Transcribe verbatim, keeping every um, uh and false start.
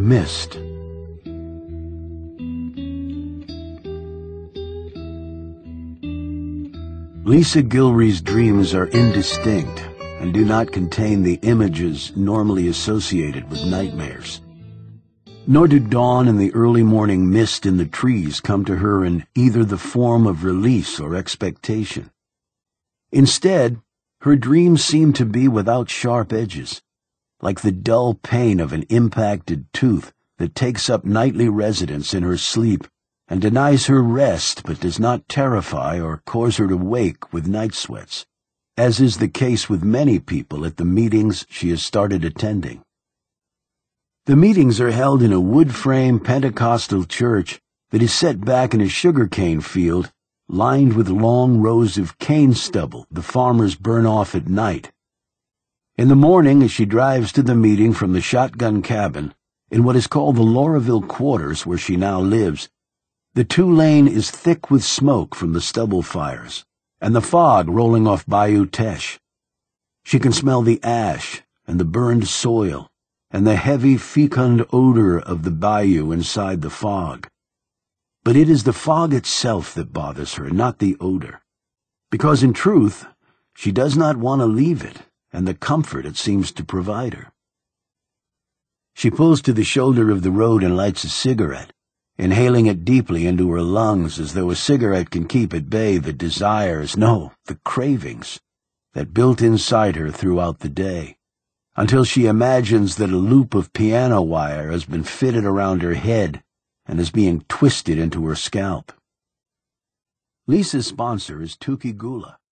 Mist. Lisa Gilry's dreams are indistinct and do not contain the images normally associated with nightmares. Nor do dawn and the early morning mist in the trees come to her in either the form of release or expectation. Instead, her dreams seem to be without sharp edges, like the dull pain of an impacted tooth that takes up nightly residence in her sleep and denies her rest but does not terrify or cause her to wake with night sweats, as is the case with many people at the meetings she has started attending. The meetings are held in a wood-frame Pentecostal church that is set back in a sugarcane field lined with long rows of cane stubble the farmers burn off at night. In the morning, as she drives to the meeting from the shotgun cabin, in what is called the Lauraville Quarters where she now lives, the two-lane is thick with smoke from the stubble fires, and the fog rolling off Bayou Teche. She can smell the ash and the burned soil, and the heavy fecund odor of the bayou inside the fog. But it is the fog itself that bothers her, not the odor, because in truth, she does not want to leave it and the comfort it seems to provide her. She pulls to the shoulder of the road and lights a cigarette, inhaling it deeply into her lungs as though a cigarette can keep at bay the desires, no, the cravings, that built inside her throughout the day, until she imagines that a loop of piano wire has been fitted around her head and is being twisted into her scalp. Lisa's sponsor is Tuki Gula,